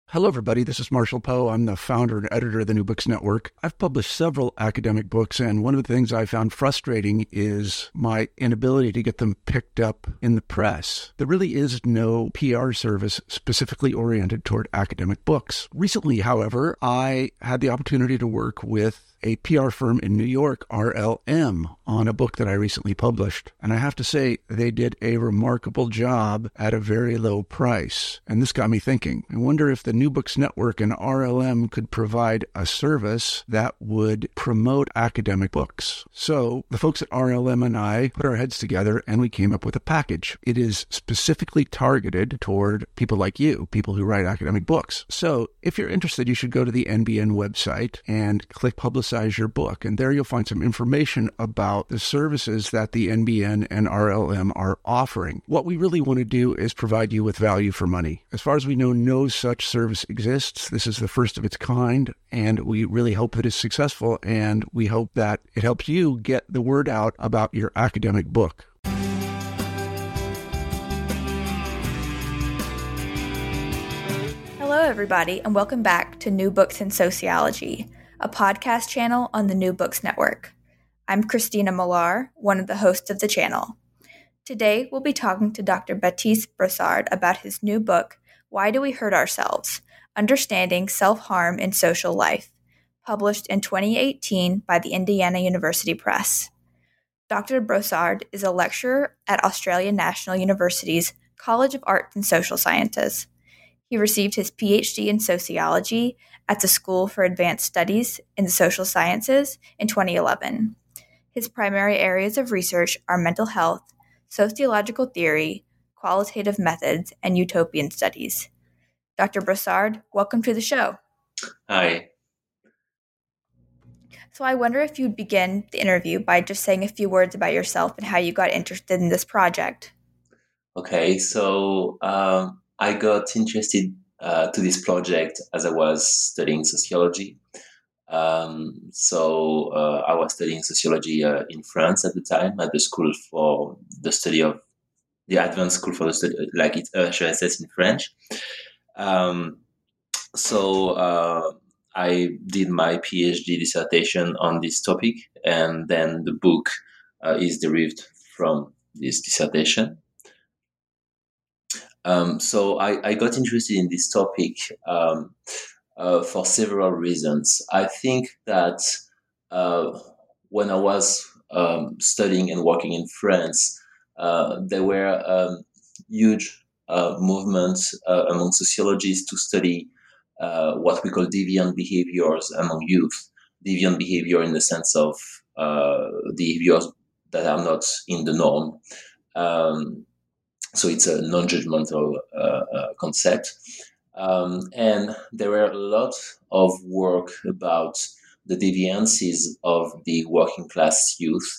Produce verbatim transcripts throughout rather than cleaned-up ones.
Hello, everybody. This is Marshall Poe. I'm the founder and editor of the New Books Network. I've published several academic books, and one of the things I found frustrating is my inability to get them picked up in the press. There really is no P R service specifically oriented toward academic books. Recently, however, I had the opportunity to work with a P R firm in New York, R L M, on a book that I recently published. And I have to say, they did a remarkable job at a very low price. And this got me thinking. I wonder if the New Books Network and R L M could provide a service that would promote academic books. So the folks at R L M and I put our heads together and we came up with a package. It is specifically targeted toward people like you, people who write academic books. So if you're interested, you should go to the N B N website and click Publicize your book. And there you'll find some information about the services that the N B N and R L M are offering. What we really want to do is provide you with value for money. As far as we know, no such service exists. This is the first of its kind, and we really hope that it's successful, and we hope that it helps you get the word out about your academic book. Hello, everybody, and welcome back to New Books in Sociology, a podcast channel on the New Books Network. I'm Christina Millar, one of the hosts of the channel. Today, we'll be talking to Doctor Baptiste Brossard about his new book, Why Do We Hurt Ourselves? Understanding Self-Harm in Social Life, published in twenty eighteen by the Indiana University Press. Doctor Brossard is a lecturer at Australian National University's College of Arts and Social Sciences. He received his P H D in sociology at the School for Advanced Studies in the Social Sciences in twenty eleven. His primary areas of research are mental health, sociological theory, qualitative methods, and utopian studies. Doctor Brossard, welcome to the show. Hi. So I wonder if you'd begin the interview by just saying a few words about yourself and how you got interested in this project. Okay, so um, I got interested uh, to this project as I was studying sociology. Um, so uh, I was studying sociology uh, in France at the time at the school for the study of the advanced school for the study, like it's H E S S in French. Um, so uh, I did my PhD dissertation on this topic, and then the book uh, is derived from this dissertation. Um, so I, I got interested in this topic um, uh, for several reasons. I think that uh, when I was um, studying and working in France, uh, there were um, huge uh, movements uh, among sociologists to study uh, what we call deviant behaviors among youth. Deviant behavior in the sense of uh, behaviors that are not in the norm. Um, So it's a non-judgmental uh, uh, concept. Um, and there were a lot of work about the deviances of the working class youth.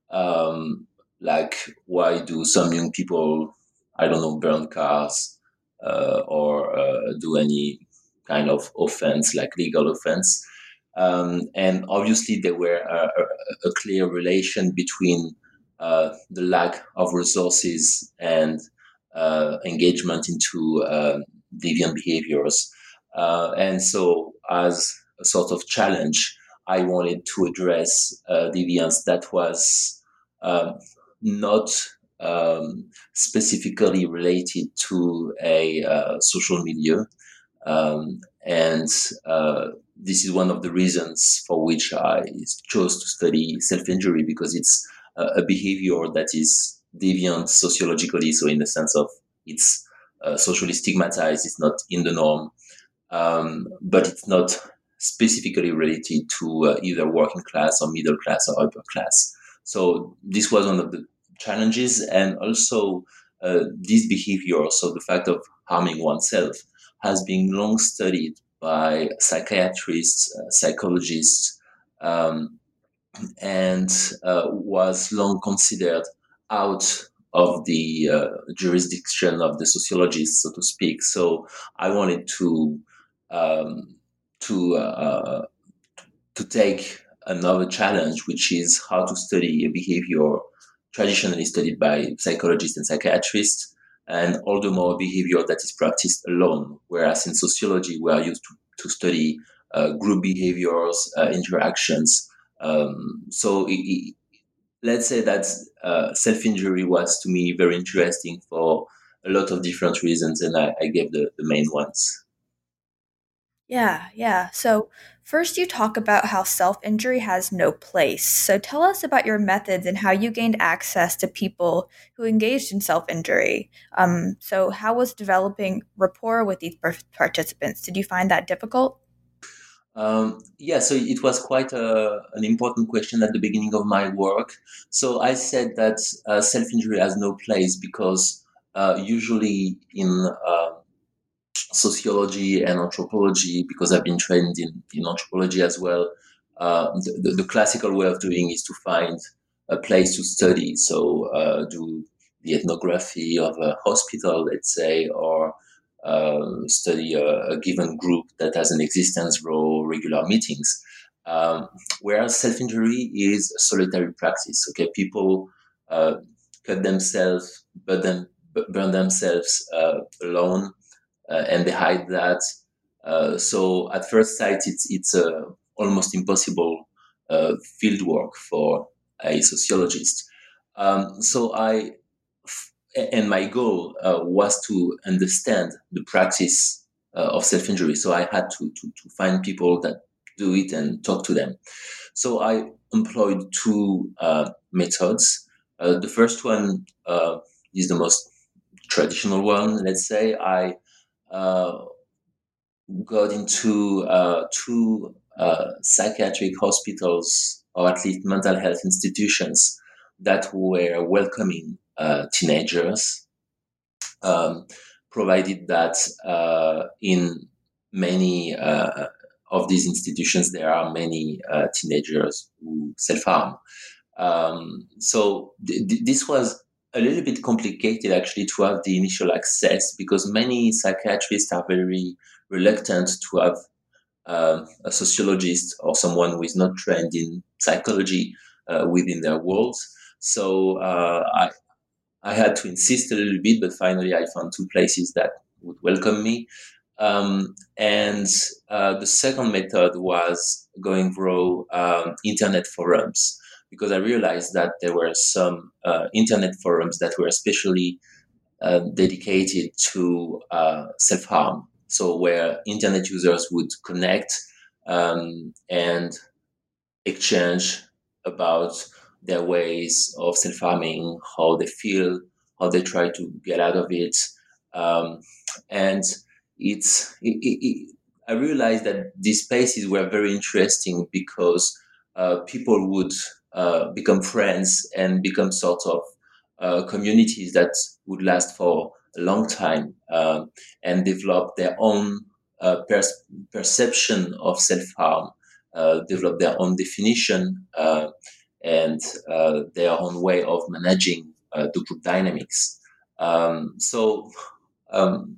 Um, like, why do some young people, I don't know, burn cars uh, or uh, do any kind of offense, like legal offense? Um, and obviously there were a, a, a clear relation between Uh, the lack of resources and uh, engagement into uh, deviant behaviors. Uh, and so as a sort of challenge, I wanted to address uh, deviance that was uh, not um, specifically related to a uh, social milieu. Um, and uh, this is one of the reasons for which I chose to study self-injury, because it's a behavior that is deviant sociologically, so in the sense of it's uh, socially stigmatized, it's not in the norm, um, but it's not specifically related to uh, either working class or middle class or upper class. So this was one of the challenges, and also uh, this behavior, so the fact of harming oneself, has been long studied by psychiatrists, uh, psychologists, um, and uh, was long considered out of the uh, jurisdiction of the sociologists, so to speak. So I wanted to um, to uh, to take another challenge, which is how to study a behavior traditionally studied by psychologists and psychiatrists, and all the more behavior that is practiced alone. Whereas in sociology, we are used to, to study uh, group behaviors, uh, interactions. Um, so it, it, let's say that uh, self-injury was to me very interesting for a lot of different reasons, and I, I gave the, the main ones. Yeah, yeah. So, first, you talk about how self injury has no place. So, tell us about your methods and how you gained access to people who engaged in self injury. Um, so, how was developing rapport with these par- participants? Did you find that difficult? Um, yeah, so it was quite a, an important question at the beginning of my work. So I said that uh, self injury has no place because uh, usually in uh, sociology and anthropology, because I've been trained in, in anthropology as well, uh, the, the, the classical way of doing is to find a place to study. So uh, do the ethnography of a hospital, let's say, or uh, study a, a given group that has an existence through regular meetings. Um, whereas self-injury is a solitary practice. Okay, people uh, cut themselves, burn, them, burn themselves uh, alone, uh, and they hide that. Uh, so at first sight, it's it's uh, almost impossible uh, field work for a sociologist. Um, so I and my goal uh, was to understand the practice uh, of self-injury. So I had to, to to find people that do it and talk to them. So I employed two uh, methods. Uh, the first one uh, is the most traditional one. Let's say I uh, got into uh, two uh, psychiatric hospitals, or at least mental health institutions, that were welcoming uh, teenagers, um, provided that uh, in many uh, of these institutions there are many uh, teenagers who self-harm. Um, so th- th- this was a little bit complicated actually to have the initial access, because many psychiatrists are very reluctant to have uh, a sociologist or someone who is not trained in psychology uh, within their walls. So uh, I, I had to insist a little bit, but finally I found two places that would welcome me. Um, and uh, the second method was going through um, internet forums, because I realized that there were some uh, internet forums that were especially uh, dedicated to uh, self harm. So, where internet users would connect um, and exchange about their ways of self harming, how they feel, how they try to get out of it. Um, and it's, it, it, it, I realized that these spaces were very interesting because uh, people would uh, become friends and become sort of uh, communities that would last for a long time, um, and develop their own uh, pers- perception of self harm, uh, develop their own definition, uh, and uh, their own way of managing uh, the group dynamics. Um, so um,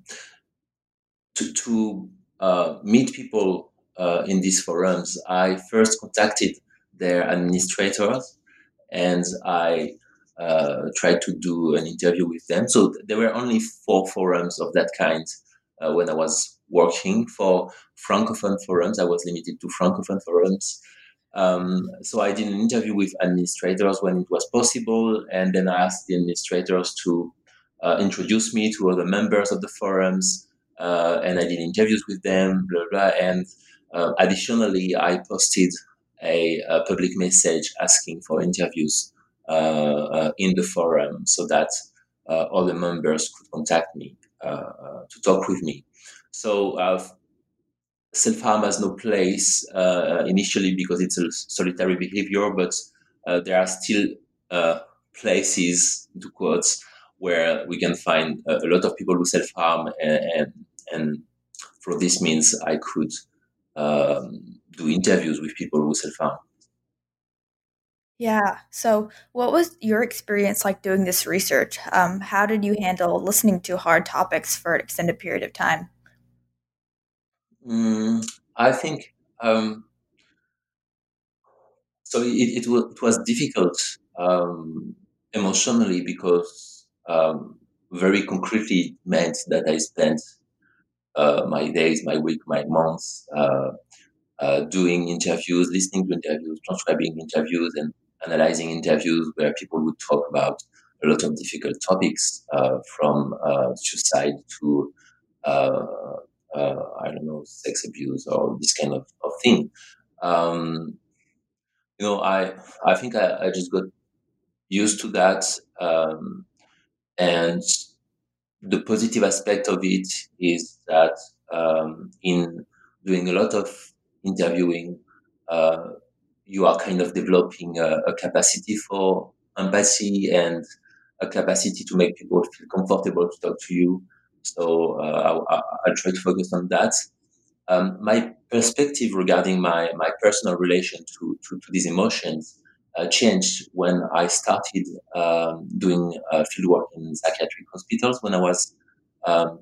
to, to uh, meet people uh, in these forums, I first contacted their administrators, and I uh, tried to do an interview with them. So there were only four forums of that kind uh, when I was working. For Francophone forums, I was limited to Francophone forums. Um, so I did an interview with administrators when it was possible, and then I asked the administrators to uh, introduce me to other members of the forums, uh, and I did interviews with them, blah, blah, blah. And uh, additionally, I posted a, a public message asking for interviews uh, uh, in the forum, so that uh, all the members could contact me uh, uh, to talk with me. So uh, self-harm has no place uh, initially because it's a solitary behavior, but uh, there are still uh, places, to quotes, where we can find a, a lot of people who self-harm, and, and, and for this means I could um, do interviews with people who self-harm. Yeah. So, what was your experience like doing this research? Um, how did you handle listening to hard topics for an extended period of time? Mm, I think um, so. It, it, was, it was difficult um, emotionally because um, very concretely meant that I spent uh, my days, my week, my months uh, uh, doing interviews, listening to interviews, transcribing interviews, and analyzing interviews where people would talk about a lot of difficult topics, uh, from uh, suicide to uh, uh, I don't know, sex abuse or this kind of, of thing. Um, you know, I I think I, I just got used to that, um, and the positive aspect of it is that um, in doing a lot of interviewing, uh, you are kind of developing a, a capacity for empathy and a capacity to make people feel comfortable to talk to you. So uh, I, I, I try to focus on that. Um, my perspective regarding my, my personal relation to, to, to these emotions uh, changed when I started um, doing uh, fieldwork in psychiatric hospitals when I was um,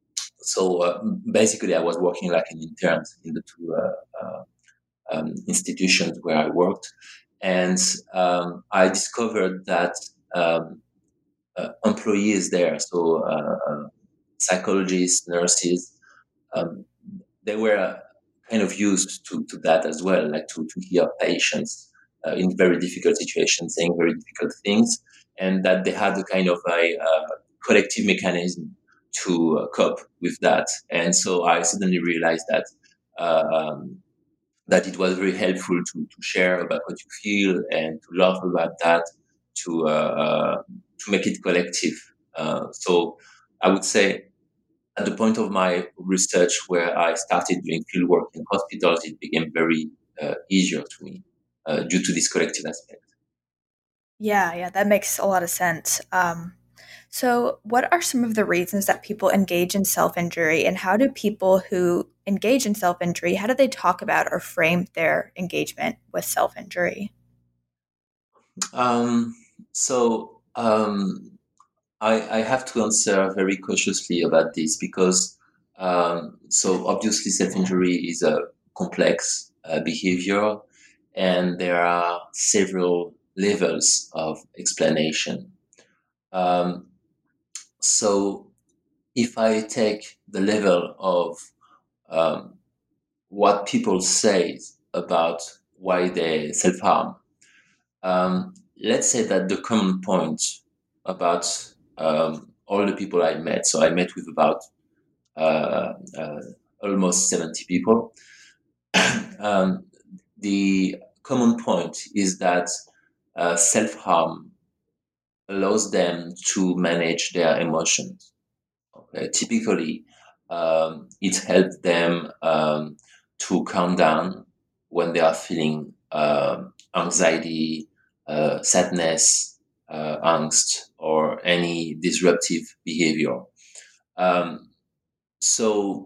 so uh, basically I was working like an intern in the two uh, uh, um, institutions where I worked, and um, I discovered that um, uh, employees there, so uh, uh, psychologists, nurses, um, they were kind of used to, to that as well, like to, to hear patients uh, in very difficult situations saying very difficult things, and that they had a kind of a uh, collective mechanism to uh, cope with that. And so I suddenly realized that uh, um, that it was very helpful to, to share about what you feel and to laugh about that, to uh, uh, to make it collective. Uh, so I would say at the point of my research where I started doing fieldwork in hospitals, it became very uh, easier to me uh, due to this collective aspect. Yeah, yeah, that makes a lot of sense. Um, so, what are some of the reasons that people engage in self-injury, and how do people who engage in self-injury, how do they talk about or frame their engagement with self-injury? Um, so um, I, I have to answer very cautiously about this because um, so obviously self-injury is a complex uh, behavior, and there are several levels of explanation. Um, so if I take the level of um, what people say about why they self-harm, um, let's say that the common point about um, all the people I met, so I met with about uh, uh, almost seventy people, um, the common point is that uh, self-harm allows them to manage their emotions. Okay? Typically, um, it helps them um, to calm down when they are feeling um anxiety, uh, sadness, uh, angst, or any disruptive behavior. Um, so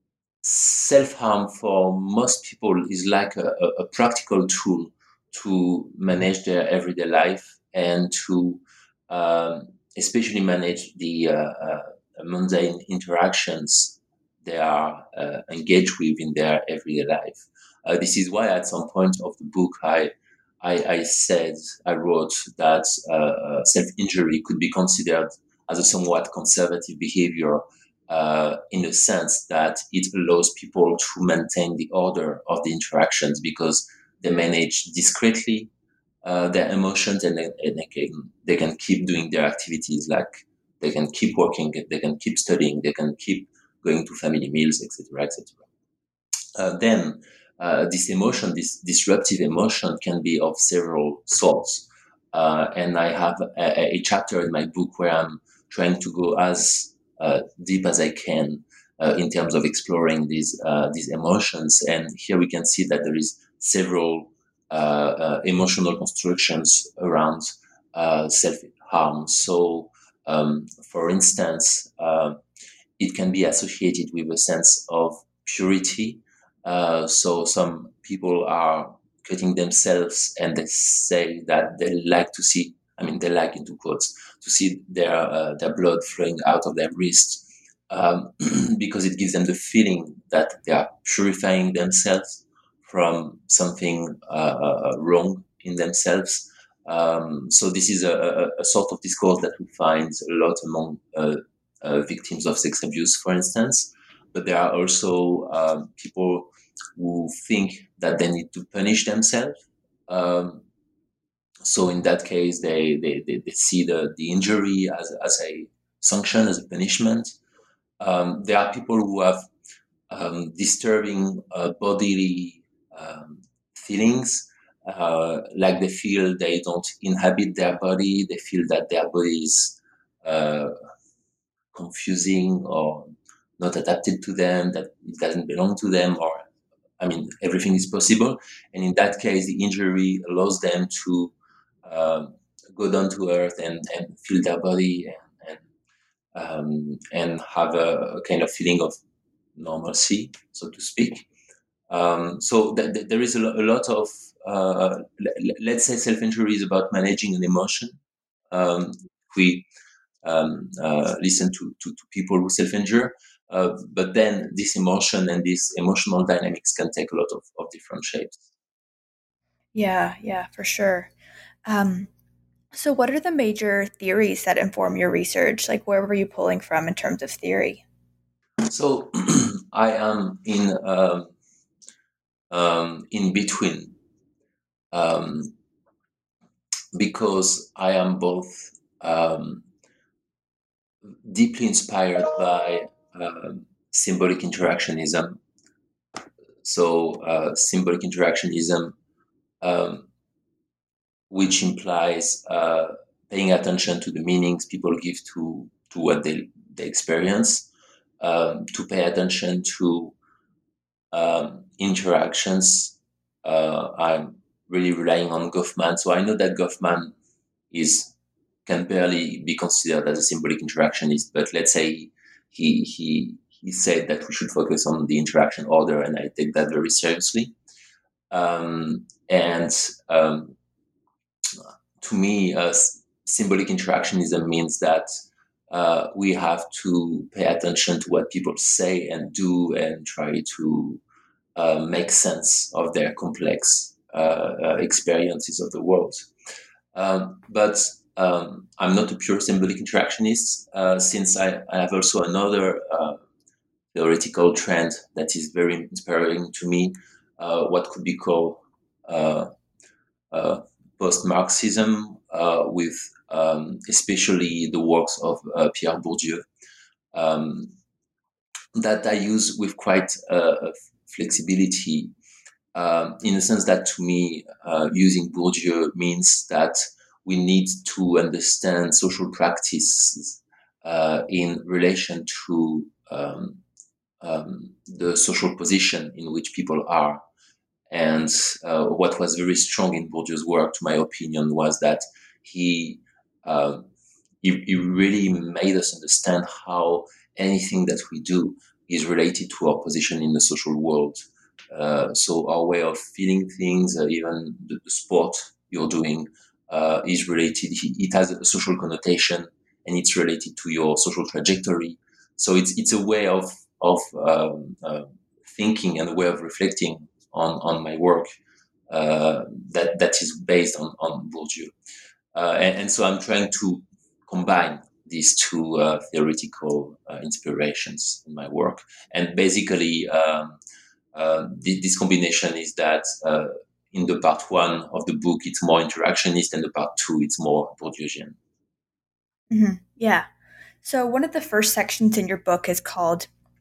self-harm for most people is like a, a, a practical tool to manage their everyday life and to um, especially manage the uh, uh, mundane interactions they are uh, engaged with in their everyday life. Uh, this is why at some point of the book I I, I said I wrote that uh, self-injury could be considered as a somewhat conservative behavior, uh, in the sense that it allows people to maintain the order of the interactions because they manage discreetly uh, their emotions, and, they, and they can they can keep doing their activities, like they can keep working, they can keep studying, they can keep going to family meals, et cetera, et cetera. Uh, then uh, this emotion, this disruptive emotion, can be of several sorts, uh, and I have a, a chapter in my book where I'm trying to go as uh, deep as I can uh, in terms of exploring these uh, these emotions. And here we can see that there is several uh, uh, emotional constructions around uh, self-harm. So, um, for instance, uh, it can be associated with a sense of purity. Uh, so some people are cutting themselves, and they say that they like to see, I mean, they like, into quotes, to see their uh, their blood flowing out of their wrist, um, because it gives them the feeling that they are purifying themselves from something uh, uh, wrong in themselves. Um, so this is a, a, a sort of discourse that we find a lot among uh, uh, victims of sex abuse, for instance. But there are also um, people who think that they need to punish themselves. Um, so in that case, they, they, they, they see the, the injury as, as a sanction, as a punishment. Um, there are people who have um, disturbing uh, bodily um, feelings, uh, like they feel they don't inhabit their body, they feel that their body is uh, confusing or not adapted to them, that it doesn't belong to them, or I mean, everything is possible. And in that case, the injury allows them to um, go down to earth and, and feel their body and and, um, and have a, a kind of feeling of normalcy, so to speak. Um, so th- th- there is a, lo- a lot of, uh, l- let's say, self-injury is about managing an emotion. Um, we um, uh, listen to, to, to people who self-injure, uh, but then this emotion and these emotional dynamics can take a lot of, of different shapes. Yeah, yeah, for sure. Um, so what are the major theories that inform your research? Like, where were you pulling from in terms of theory? So I am in um, um, in between um, because I am both um, deeply inspired by uh, symbolic interactionism. So uh, symbolic interactionism, um, which implies uh, paying attention to the meanings people give to to what they they experience, um, to pay attention to um, interactions. Uh, I'm really relying on Goffman, so I know that Goffman is can barely be considered as a symbolic interactionist. But let's say he he he said that we should focus on the interaction order, and I take that very seriously. Um, and um, to me, uh, symbolic interactionism means that uh, we have to pay attention to what people say and do, and try to uh, make sense of their complex uh, uh, experiences of the world. Um, but um, I'm not a pure symbolic interactionist, uh, since I, I have also another uh, theoretical trend that is very inspiring to me, uh, what could be called uh, uh, post-Marxism, uh, with um, especially the works of uh, Pierre Bourdieu, um, that I use with quite uh, flexibility, um, in the sense that to me, uh, using Bourdieu means that we need to understand social practices uh, in relation to um, um, the social position in which people are. And uh, what was very strong in Bourdieu's work, to my opinion, was that he, uh, he he really made us understand how anything that we do is related to our position in the social world. Uh, so our way of feeling things, uh, even the, the sport you're doing, uh, is related. It has a social connotation, and it's related to your social trajectory. So it's it's a way of of um, uh, thinking and a way of reflecting on on my work uh, that that is based on on Bourdieu, uh, and, and so I'm trying to combine these two uh, theoretical uh, inspirations in my work, and basically. Um, uh, th- this combination is that uh, in the part one of the book, it's more interactionist, and the part two, it's more Bourdieusian. Mm-hmm. Yeah. So one of the first sections in your book is called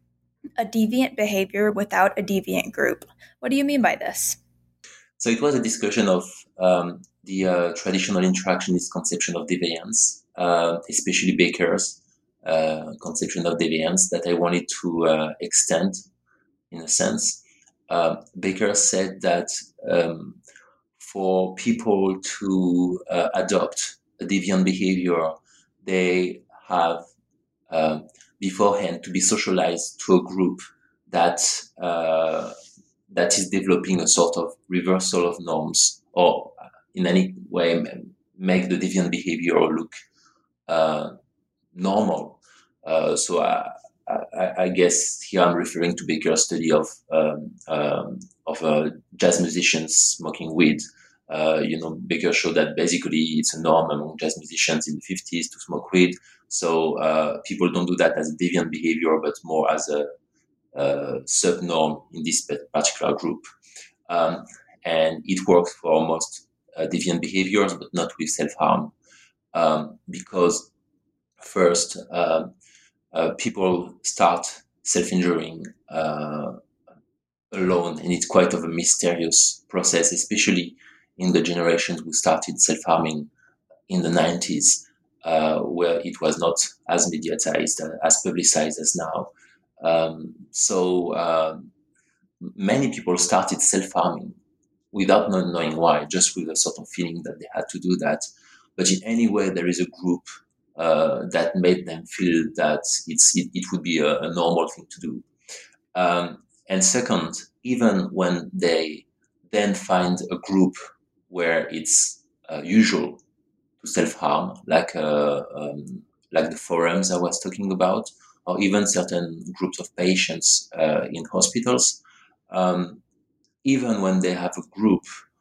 A Deviant Behavior Without a Deviant Group. What do you mean by this? So it was a discussion of um, the uh, traditional interactionist conception of deviance, uh, especially Baker's uh, conception of deviance, that I wanted to uh, extend in a sense. Uh, Baker said that um, for people to uh, adopt a deviant behavior, they have uh, beforehand to be socialized to a group that uh, that is developing a sort of reversal of norms, or in any way make the deviant behavior look uh, normal. Uh, so I, I, I guess here I'm referring to Baker's study of um, um, of uh, jazz musicians smoking weed. Uh, you know, Becker showed that basically it's a norm among jazz musicians in the fifties to smoke weed. So uh, people don't do that as a deviant behavior, but more as a, a sub-norm in this particular group. Um, and it works for most uh, deviant behaviors, but not with self-harm. Um, because first, uh, uh, people start self-injuring uh, alone, and it's quite of a mysterious process, especially in the generations who started self-harming in the nineties, uh, where it was not as mediatized, uh, as publicized as now. Um, so uh, many people started self-harming without not knowing why, just with a sort of feeling that they had to do that. But in any way, there is a group uh, that made them feel that it's it, it would be a, a normal thing to do. Um, and second, even when they then find a group where it's uh, usual to self-harm, like uh, um, like the forums I was talking about, or even certain groups of patients uh, in hospitals, um, even when they have a group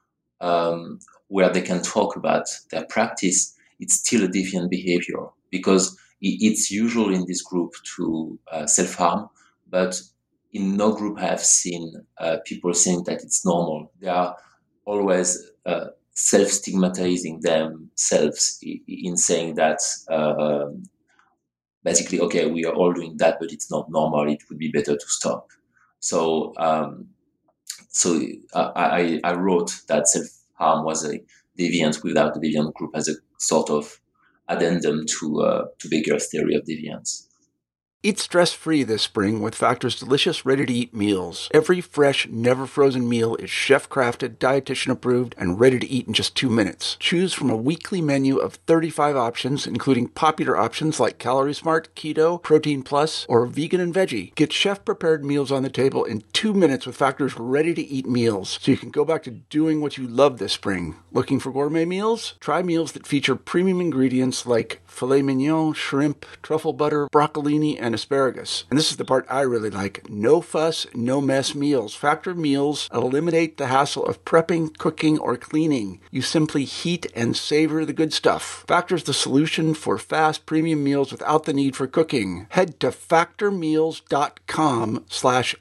um, where they can talk about their practice, it's still a deviant behavior because it's usual in this group to uh, self-harm, but in no group I have seen uh, people saying that it's normal. They are always uh, self-stigmatizing themselves in saying that uh, basically, okay, we are all doing that, but it's not normal. It would be better to stop. So, um, so uh, I, I wrote that self-harm was a deviance without the deviant group as a sort of addendum to uh, to Becker's theory of deviance. Eat stress-free this spring with Factor's delicious, ready-to-eat meals. Every fresh, never-frozen meal is chef-crafted, dietitian-approved, and ready to eat in just two minutes. Choose from a weekly menu of thirty-five options, including popular options like Calorie Smart, Keto, Protein Plus, or Vegan and Veggie. Get chef-prepared meals on the table in two minutes with Factor's ready-to-eat meals, so you can go back to doing what you love this spring. Looking for gourmet meals? Try meals that feature premium ingredients like filet mignon, shrimp, truffle butter, broccolini, and asparagus. And this is the part I really like. No fuss, no mess meals. Factor meals eliminate the hassle of prepping, cooking, or cleaning. You simply heat and savor the good stuff. Factor's the solution for fast premium meals without the need for cooking. Head to factormeals.com slash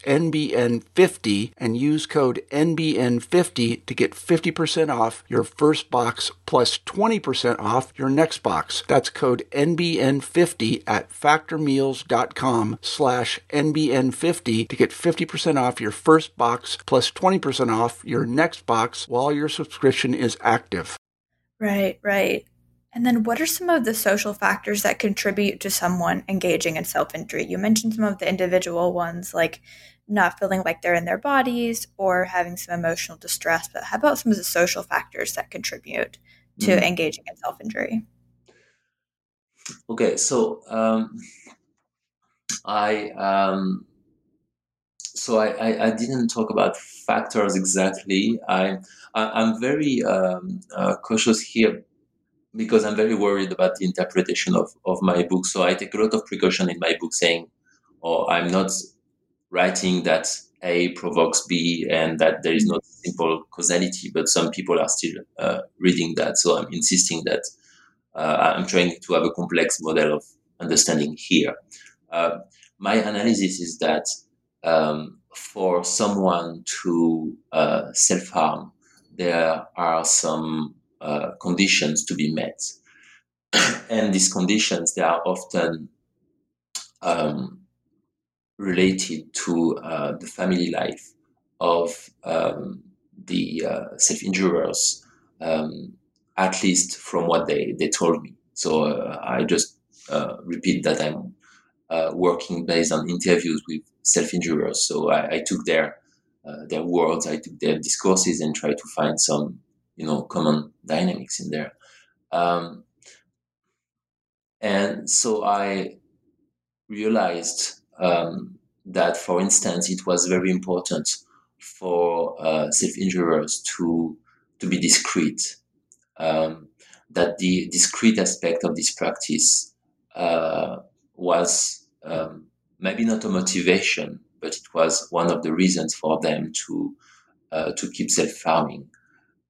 NBN50 and use code N B N fifty to get fifty percent off your first box plus twenty percent off your next box. That's code N B N fifty at factormeals.com slash NBN50 to get fifty percent off your first box plus twenty percent off your next box while your subscription is active. Right, right. And then what are some of the social factors that contribute to someone engaging in self-injury? You mentioned some of the individual ones, like not feeling like they're in their bodies or having some emotional distress, but how about some of the social factors that contribute to mm-hmm. engaging in self-injury? Okay, so um, I um, so I, I, I didn't talk about factors exactly. I, I I'm very um, uh, cautious here because I'm very worried about the interpretation of, of my book. So I take a lot of precaution in my book saying, or I'm not writing that A provokes B and that there is no simple causality, but some people are still uh, reading that. So I'm insisting that uh, I'm trying to have a complex model of understanding here. Uh, my analysis is that um, for someone to uh, self-harm, there are some uh, conditions to be met. And these conditions, they are often um, related to uh, the family life of um, the uh, self-injurers, um, at least from what they, they told me. So uh, I just uh, repeat that I'm uh, working based on interviews with self-injurers. So I, I took their uh, their words, I took their discourses and tried to find some, you know, common dynamics in there. Um, and so I realized um, that, for instance, it was very important for uh, self-injurers to to be discreet. Um, that the discreet aspect of this practice uh, was um, maybe not a motivation, but it was one of the reasons for them to uh, to keep self-harming.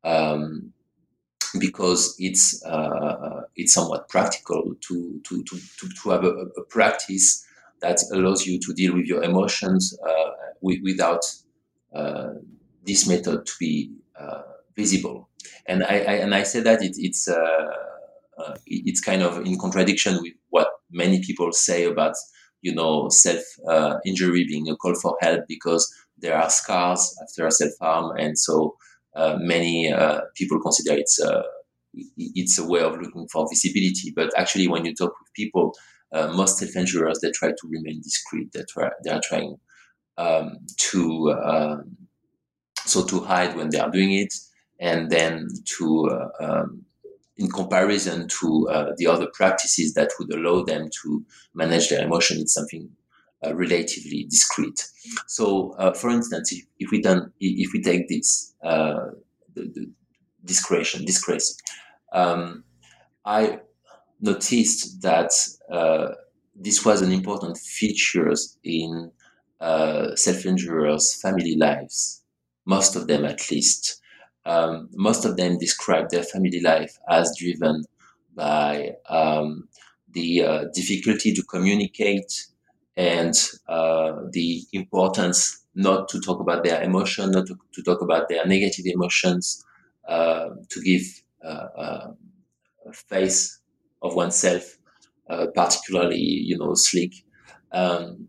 um, because it's uh, it's somewhat practical to to to to, to have a, a practice that allows you to deal with your emotions uh, w- without uh, this method to be uh, visible. And I, I and I say that it, it's uh, uh, it- it's kind of in contradiction with what many people say about you know self uh, injury being a call for help, because there are scars after self harm, and so uh, many uh, people consider it's a it's a way of looking for visibility. But actually, when you talk with people, uh, most self injurers, they try to remain discreet. They try they are trying um, to um, so to hide when they are doing it, and then to uh, um, in comparison to uh, the other practices that would allow them to manage their emotion, it's something uh, relatively discreet. So, uh, for instance, if, if we done if we take this uh, the, the discretion discretion, um, I noticed that uh, this was an important feature in uh, self-injurers' family lives, most of them at least. Um, most of them describe their family life as driven by um, the uh, difficulty to communicate and uh, the importance not to talk about their emotion, not to, to talk about their negative emotions, uh, to give uh, uh, a face of oneself, uh, particularly, you know, slick. Um,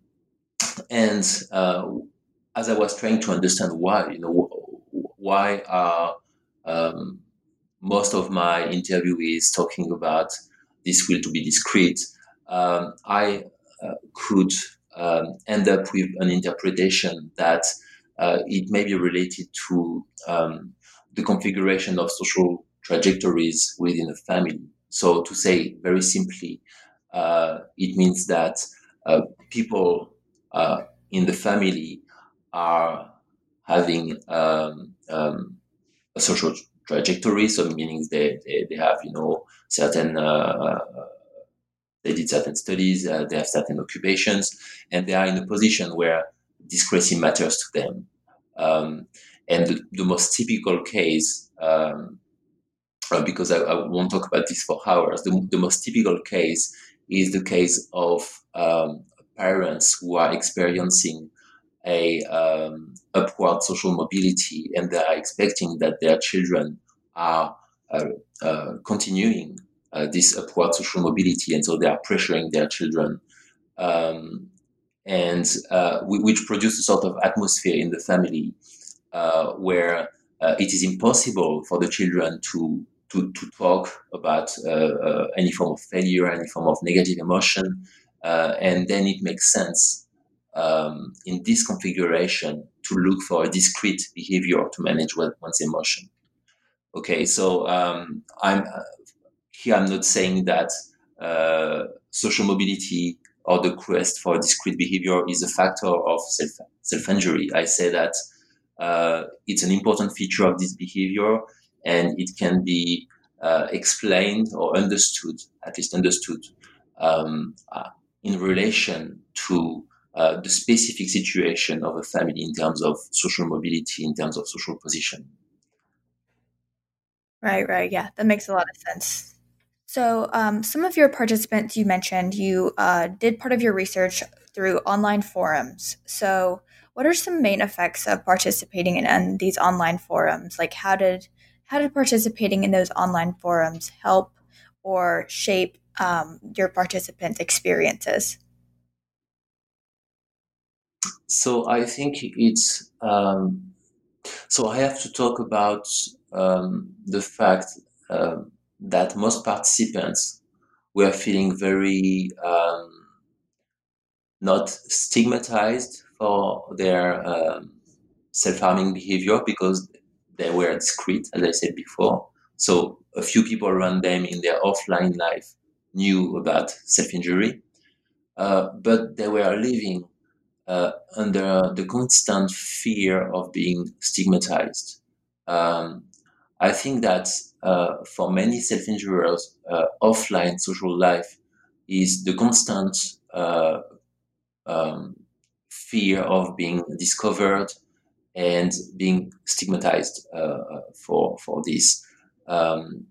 and uh, as I was trying to understand why, you know, why are um, most of my interviewees talking about this will to be discreet, um, I uh, could um, end up with an interpretation that uh, it may be related to um, the configuration of social trajectories within a family. So to say very simply, uh, it means that uh, people uh, in the family are having um, um, a social trajectory. So meaning they, they, they have, you know, certain, uh, they did certain studies, uh, they have certain occupations, and they are in a position where discrecy matters to them. Um, and the, the most typical case, um, uh, because I, I won't talk about this for hours, the, the most typical case is the case of um, parents who are experiencing a um, upward social mobility, and they are expecting that their children are uh, uh, continuing uh, this upward social mobility, and so they are pressuring their children, um, and uh, which produces a sort of atmosphere in the family uh, where uh, it is impossible for the children to to, to talk about uh, uh, any form of failure, any form of negative emotion, uh, and then it makes sense um, in this configuration to look for a discrete behavior to manage one's emotion. Okay, so um, I'm uh, here. I'm not saying that uh, social mobility or the quest for discrete behavior is a factor of self self injury. I say that uh, it's an important feature of this behavior, and it can be uh, explained or understood, at least understood, um, uh, in relation to uh, the specific situation of a family in terms of social mobility, in terms of social position. Right, right. Yeah, that makes a lot of sense. So, um, some of your participants you mentioned, you uh, did part of your research through online forums. So, what are some main effects of participating in, in these online forums? Like, how did how did participating in those online forums help or shape um, your participants' experiences? So I think it's um, so I have to talk about um, the fact uh, that most participants were feeling very um, not stigmatized for their um, self-harming behavior because they were discreet, as I said before. So a few people around them in their offline life knew about self-injury, uh, but they were living uh, under the constant fear of being stigmatized. Um, I think that uh, for many self-injurers, uh, offline social life is the constant uh, um, fear of being discovered and being stigmatized uh, for for this. Um,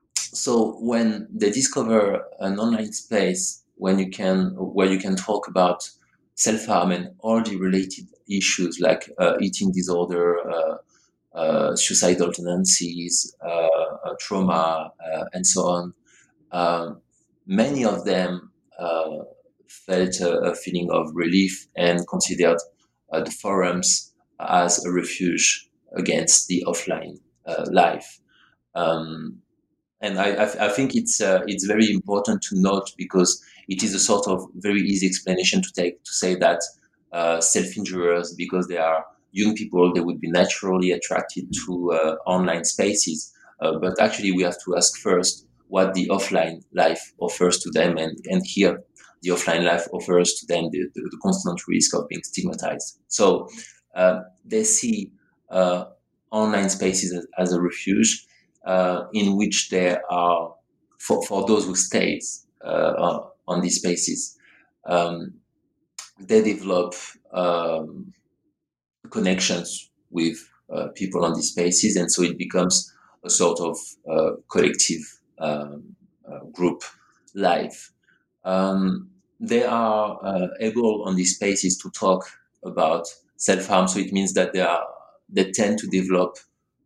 so when they discover an online space when you can where you can talk about self-harm and all the related issues like uh, eating disorder, uh, uh, suicidal tendencies, uh, uh, trauma, uh, and so on, um, many of them uh, felt a, a feeling of relief and considered uh, the forums as a refuge against the offline uh, life. Um, and I, I, I think it's uh, it's very important to note, because it is a sort of very easy explanation to take to say that uh, self-injurers, because they are young people, they would be naturally attracted to uh, online spaces. Uh, but actually, we have to ask first what the offline life offers to them, and, and here the offline life offers to them the, the, the constant risk of being stigmatized. So uh, they see uh, online spaces as, as a refuge uh, in which there are, for, for those who stayed uh, on these spaces, um, they develop um, connections with uh, people on these spaces, and so it becomes a sort of uh, collective um, uh, group life. Um, they are uh, able on these spaces to talk about self-harm, so it means that they are they tend to develop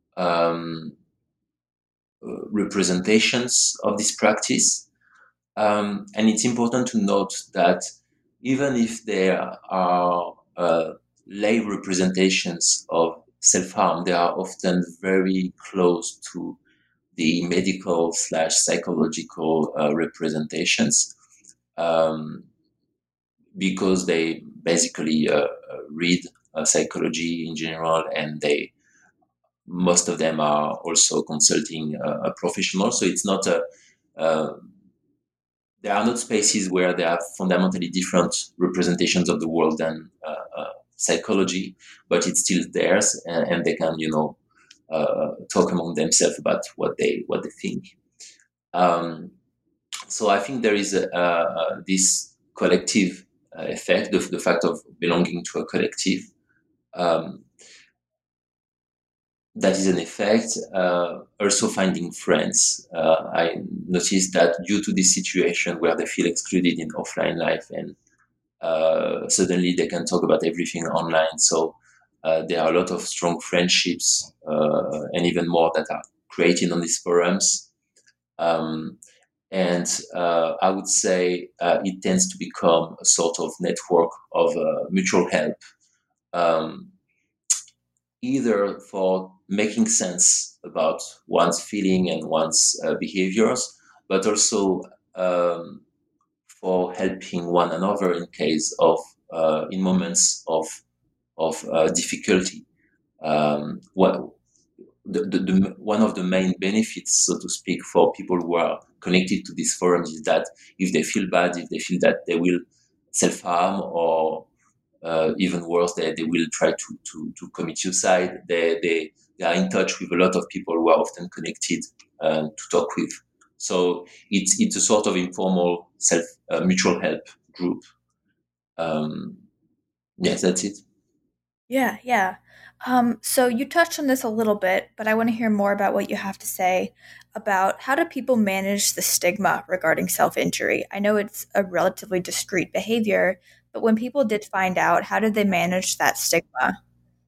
um, uh, representations of this practice. Um, and it's important to note that even if there are uh, lay representations of self-harm, they are often very close to the medical slash psychological uh, representations, um, because they basically uh, read uh, psychology in general, and they most of them are also consulting uh, a professional. So it's not a uh, there are not spaces where they have fundamentally different representations of the world than uh, uh, psychology, but it's still theirs, and, and they can, you know, uh, talk among themselves about what they what they think. Um, so I think there is a, uh, this collective uh, effect, the, the fact of belonging to a collective. Um, that is an effect. Uh, also finding friends. Uh, I noticed that due to this situation where they feel excluded in offline life, and uh, suddenly they can talk about everything online. So uh, there are a lot of strong friendships, uh, and even more that are created on these forums. Um, and uh, I would say uh, it tends to become a sort of network of uh, mutual help. Um, either for making sense about one's feeling and one's uh, behaviors, but also um, for helping one another in case of uh, in moments of of uh, difficulty. Um, what the, the, the, one of the main benefits, so to speak, for people who are connected to these forums is that if they feel bad, if they feel that they will self-harm, or uh, even worse, they, they will try to, to, to commit suicide, they, they, they are in touch with a lot of people who are often connected uh, to talk with. So it's it's a sort of informal self uh, mutual help group. Um, yes, that's it. Yeah, yeah. Um, so you touched on this a little bit, but I want to hear more about what you have to say about how do people manage the stigma regarding self-injury. I know it's a relatively discreet behavior, but when people did find out, how did they manage that stigma?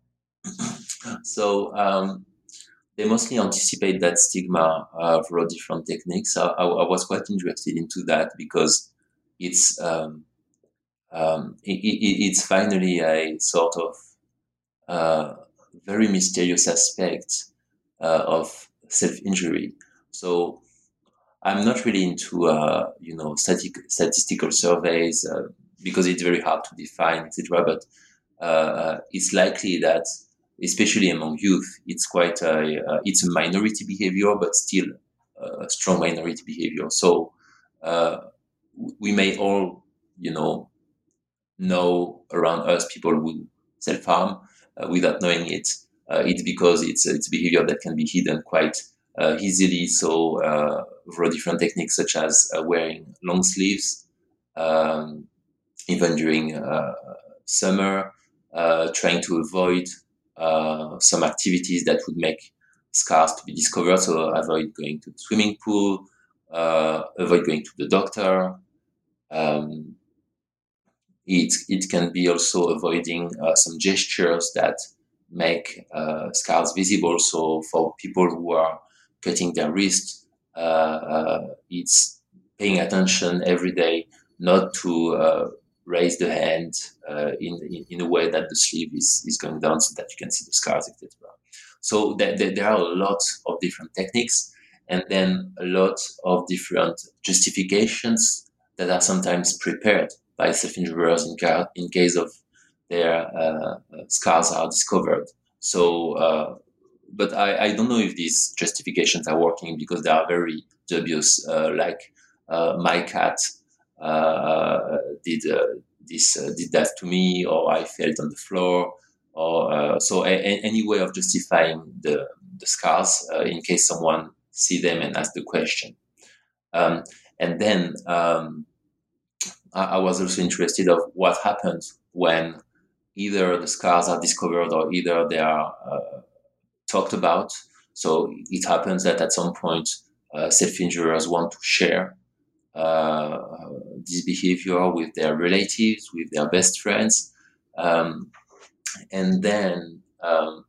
So um, they mostly anticipate that stigma uh, through different techniques. I, I, I was quite interested into that because it's um, um, it, it, it's finally a sort of uh, very mysterious aspect uh, of self-injury. So I'm not really into uh, you know static, statistical surveys uh, because it's very hard to define, et cetera. But uh, it's likely that, especially among youth, it's quite a uh, it's a minority behavior, but still a strong minority behavior. So uh, we may all, you know, know around us people who self-harm uh, without knowing it. Uh, it's because it's it's behavior that can be hidden quite uh, easily. So uh, there are different techniques such as uh, wearing long sleeves, um, even during uh, summer, uh, trying to avoid uh, some activities that would make scars to be discovered. So avoid going to the swimming pool, uh, avoid going to the doctor. Um, it it can be also avoiding uh, some gestures that make uh, scars visible. So for people who are cutting their wrist, uh, uh, it's paying attention every day not to uh, raise the hand uh, in, in in a way that the sleeve is, is going down so that you can see the scars, et cetera. So there, there, there are a lot of different techniques, and then a lot of different justifications that are sometimes prepared by self-injurers in, ca- in case of their uh, scars are discovered. So, uh, but I, I don't know if these justifications are working because they are very dubious. Uh, like uh, my cat uh, did uh, this uh, did that to me, or I fell on the floor, or uh, so a, a, any way of justifying the the scars uh, in case someone see them and ask the question. Um, and then um, I, I was also interested of what happens when either the scars are discovered or either they are uh, talked about. So it happens that at some point uh, self-injurers want to share uh, this behavior with their relatives, with their best friends, um, and then um,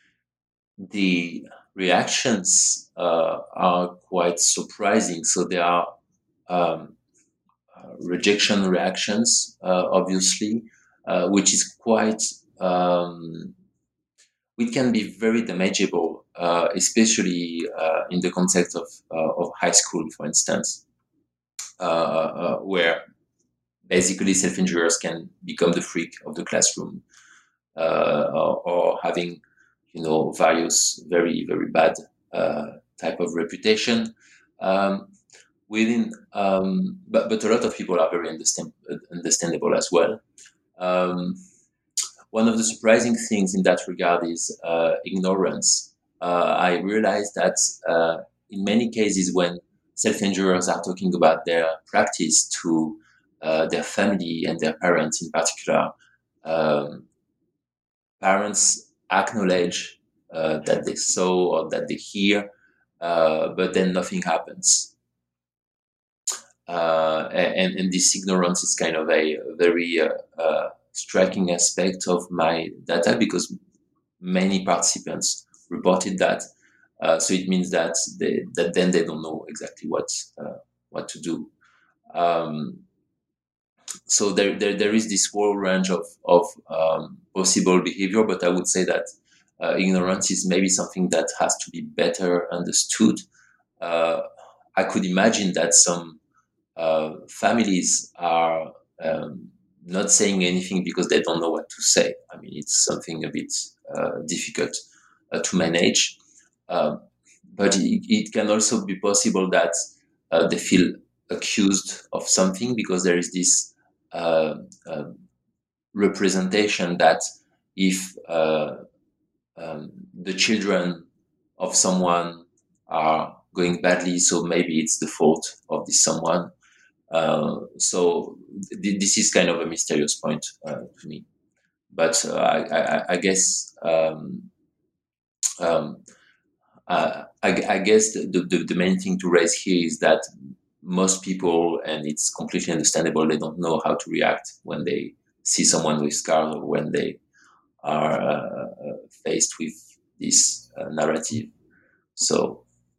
the reactions uh, are quite surprising. So there are um, uh, rejection reactions, uh, obviously, uh, which is quite, um, it can be very damageable, uh, especially uh, in the context of, uh, of high school, for instance, uh, uh, where basically self-injurers can become the freak of the classroom, uh, or, or having, you know, various very, very bad uh, type of reputation. Um, within, um, but, but a lot of people are very understand, understandable as well. Um, one of the surprising things in that regard is uh, ignorance. Uh, I realized that uh, in many cases when self-injurers are talking about their practice to uh, their family and their parents in particular, um, parents acknowledge uh, that they saw or that they hear, uh, but then nothing happens. Uh, and, and this ignorance is kind of a very uh, uh, striking aspect of my data because many participants reported that. Uh, so it means that they, that then they don't know exactly what uh, what to do. Um, so there, there there is this whole range of of um, possible behavior, but I would say that uh, ignorance is maybe something that has to be better understood. Uh, I could imagine that some uh, families are um, not saying anything because they don't know what to say. I mean, it's something a bit uh, difficult uh, to manage. Uh, but it, it can also be possible that uh, they feel accused of something because there is this uh, uh, representation that if uh, um, the children of someone are going badly, so maybe it's the fault of this someone. Uh, so th- this is kind of a mysterious point uh, to me. But uh, I, I, I guess um, um, uh, I, I guess the, the, the main thing to raise here is that most people, and it's completely understandable, they don't know how to react when they see someone with scars or when they are uh, faced with this uh, narrative. So,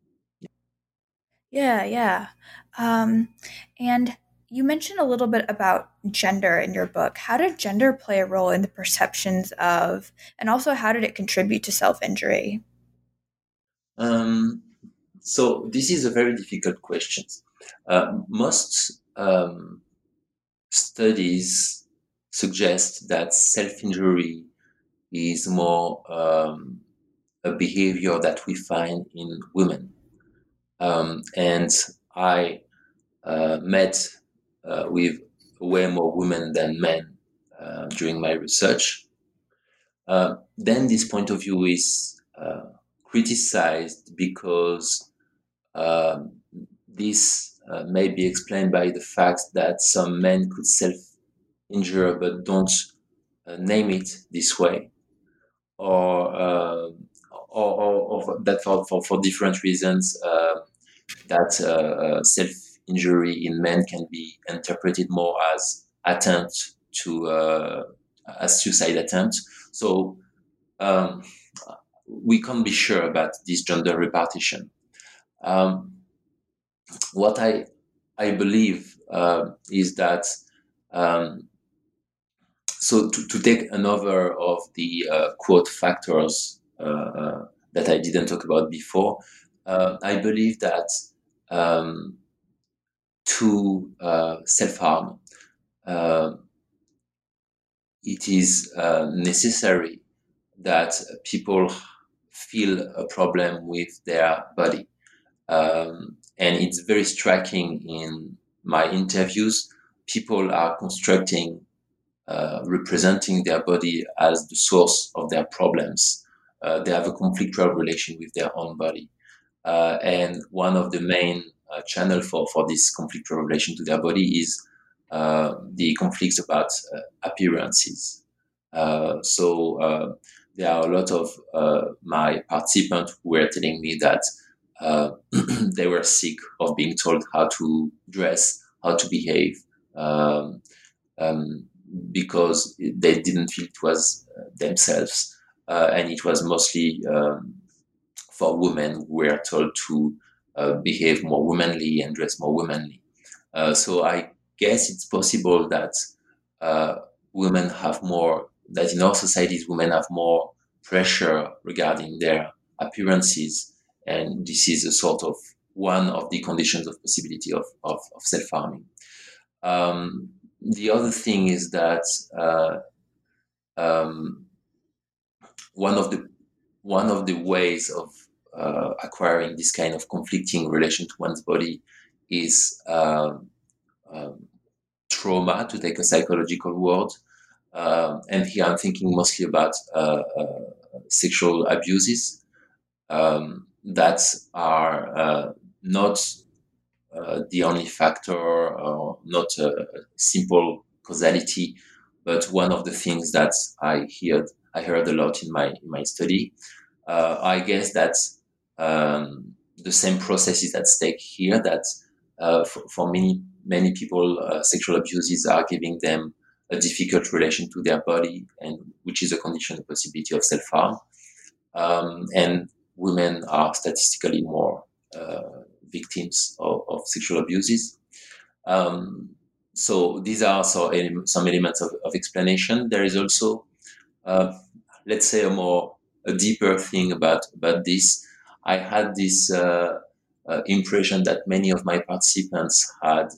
Yeah, yeah. Um, and you mentioned a little bit about gender in your book. How did gender play a role in the perceptions of, and also how did it contribute to self-injury? um, so this is a very difficult question. Uh, most um, studies suggest that self-injury is more um, a behavior that we find in women. Um, and I uh, met uh, with way more women than men uh, during my research. Uh, then this point of view is uh, criticized because um, this uh, may be explained by the fact that some men could self-injure but don't uh, name it this way. or, uh, or, or, or that for, for, for different reasons, uh, that uh, self-injury in men can be interpreted more as attempt to uh, as suicide attempt. So um, we can't be sure about this gender repartition. Um, what I I believe uh, is that um, so to, to take another of the uh, quote factors uh, uh, that I didn't talk about before, uh, I believe that um, to uh, self-harm, uh, it is uh, necessary that people feel a problem with their body. Um, and it's very striking in my interviews. People are constructing, uh, representing their body as the source of their problems. Uh, they have a conflictual relation with their own body. Uh, and one of the main uh, channel for, for this conflictual relation to their body is uh, the conflicts about uh, appearances. Uh, so uh, there are a lot of uh, my participants who were telling me that uh, they were sick of being told how to dress, how to behave, um, um, because they didn't feel it was uh, themselves. Uh, and it was mostly um, for women who were told to uh, behave more womanly and dress more womanly. Uh, so I guess it's possible that uh, women have more, that in our societies, women have more pressure regarding their appearances. And this is a sort of one of the conditions of possibility of, of, of self-harming. Um, the other thing is that uh, um, one of the one of the ways of uh, acquiring this kind of conflicting relation to one's body is um, um, trauma, to take a psychological word. Um, and here I'm thinking mostly about uh, uh, sexual abuses um, that are uh, not uh, the only factor, or not a simple causality, but one of the things that I heard I heard a lot in my in my study. Uh, I guess that um, the same process is at stake here. That uh, for, for many many people, uh, sexual abuses are giving them a difficult relation to their body, and which is a condition of possibility of self harm. Um, and women are statistically more uh, victims of, of sexual abuses. Um, so these are so ele- some elements of, of explanation. There is also, uh, let's say, a more a deeper thing about about this. I had this uh, uh, impression that many of my participants had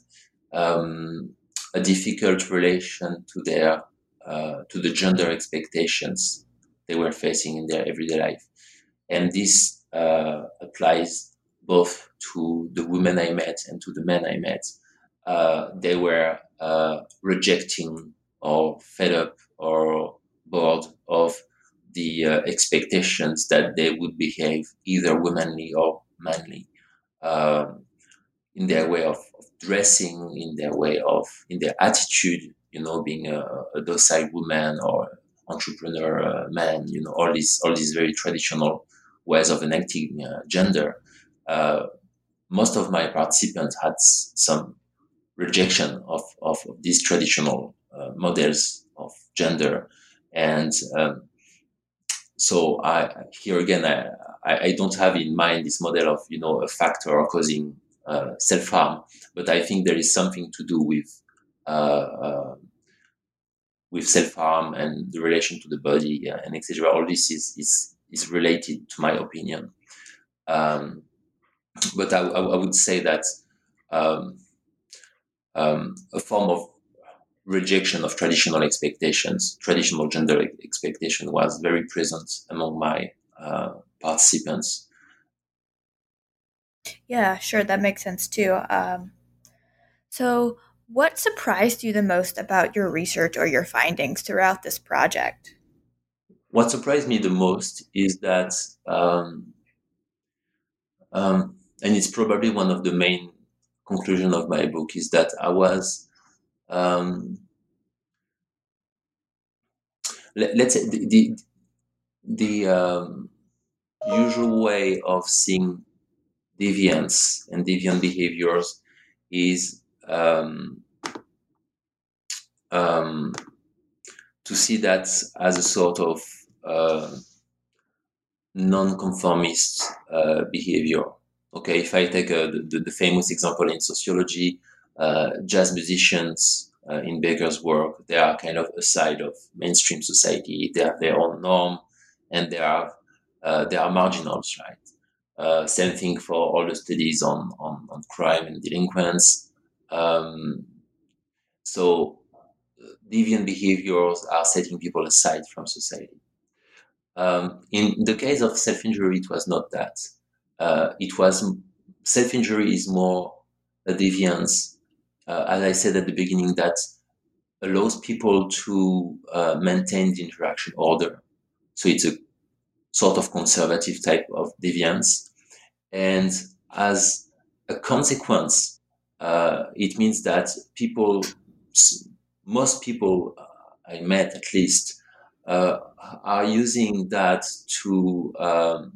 um, a difficult relation to their uh, to the gender expectations they were facing in their everyday life, and this uh, applies both to the women I met and to the men I met. Uh, they were uh, rejecting or fed up or bored of the uh, expectations that they would behave either womanly or manly, um, in their way of, of dressing, in their way of, in their attitude, you know, being a, a docile woman or entrepreneur uh, man, you know, all these, all these very traditional ways of enacting uh, gender. Uh, most of my participants had s- some rejection of, of these traditional uh, models of gender. And um, so I, here again, I, I don't have in mind this model of, you know, a factor causing uh, self-harm, but I think there is something to do with uh, uh, with self-harm and the relation to the body uh, and et cetera. All this is, is, is related, to my opinion. Um, but I, I, I would say that um, um, a form of rejection of traditional expectations, traditional gender expectation was very present among my uh, participants. Yeah, sure, that makes sense too. Um, so, what surprised you the most about your research or your findings throughout this project? What surprised me the most is that, um, um, and it's probably one of the main conclusion of my book, is that I was, um, let, let's say, the, the the um, usual way of seeing deviance and deviant behaviors is um, um, to see that as a sort of uh, non-conformist uh, behavior. Okay, if I take uh, the, the famous example in sociology, uh, jazz musicians uh, in Baker's work, they are kind of a side of mainstream society. They have their own norm, and they are uh, they are marginals, right? Uh, same thing for all the studies on on, on crime and delinquents. Um, so deviant behaviors are setting people aside from society. Um, in the case of self-injury, it was not that. Uh, it was self-injury is more a deviance, uh, as I said at the beginning, that allows people to uh, maintain the interaction order. So it's a sort of conservative type of deviance, and as a consequence, uh, it means that people, most people I met at least, uh, are using that to um,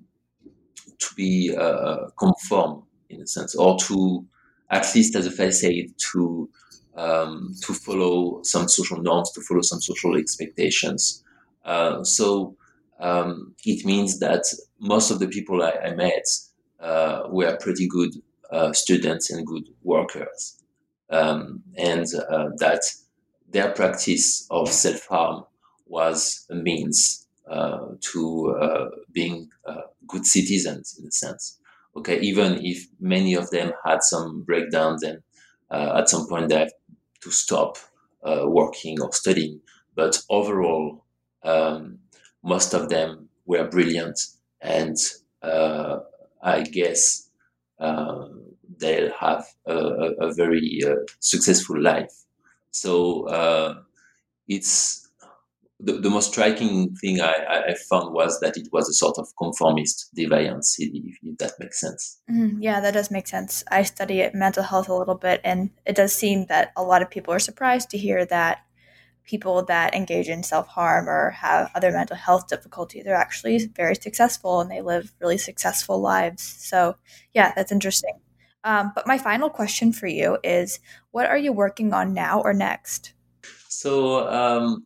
to be uh, conform in a sense, or to at least as a facade to um, to follow some social norms, to follow some social expectations. Uh, so um, it means that most of the people I, I met uh, were pretty good uh, students and good workers, um, and uh, that their practice of self-harm was a means uh, to uh, being uh, good citizens in a sense. Okay, even if many of them had some breakdowns and uh, at some point they have to stop uh, working or studying, but overall, um, most of them were brilliant, and uh, I guess uh, they'll have a, a, a very uh, successful life. So uh, it's the, the most striking thing I, I found was that it was a sort of conformist deviance, if, if that makes sense. Mm, yeah, that does make sense. I study mental health a little bit, and it does seem that a lot of people are surprised to hear that people that engage in self-harm or have other mental health difficulties are actually very successful, and they live really successful lives. So yeah, that's interesting. Um, but my final question for you is, what are you working on now or next? So, um,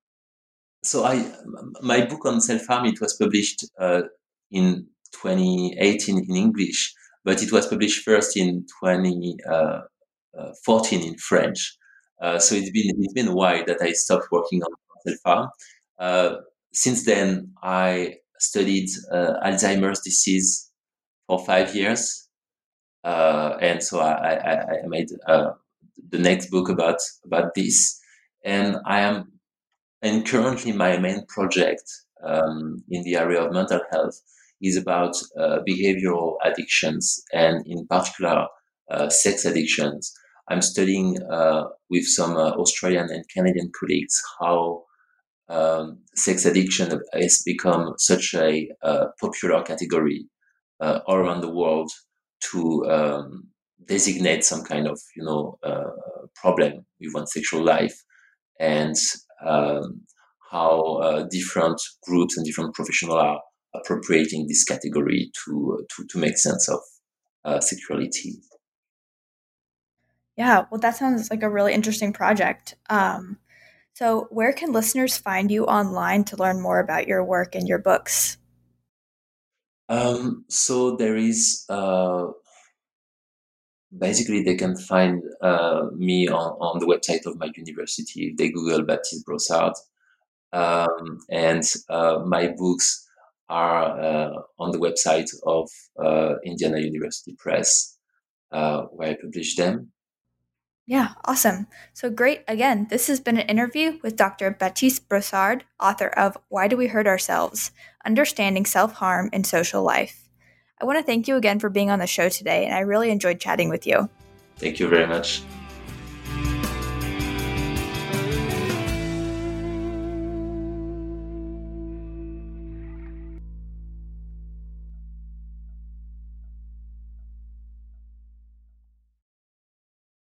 so I, my book on self-harm, it was published uh, in twenty eighteen in English, but it was published first in twenty fourteen in French. Uh, so it's been it's been a while that I stopped working on self-harm. Uh, since then, I studied uh, Alzheimer's disease for five years, uh, and so I, I, I made uh, the next book about about this. And I am, and currently my main project um, in the area of mental health is about uh, behavioral addictions, and in particular uh, sex addictions. I'm studying uh, with some uh, Australian and Canadian colleagues how um, sex addiction has become such a uh, popular category uh, all around the world to um, designate some kind of, you know, uh, problem with one's sexual life, and um, how uh, different groups and different professionals are appropriating this category to to, to make sense of uh, sexuality. Yeah, well, that sounds like a really interesting project. Um, so where can listeners find you online to learn more about your work and your books? Um, so there is uh, basically they can find uh, me on, on the website of my university. If they Google Baptiste Brossard, um, and uh, my books are uh, on the website of uh, Indiana University Press, uh, where I publish them. Yeah, awesome. So great. Again, this has been an interview with Doctor Baptiste Brossard, author of Why Do We Hurt Ourselves? Understanding Self-Harm in Social Life. I want to thank you again for being on the show today, and I really enjoyed chatting with you. Thank you very much.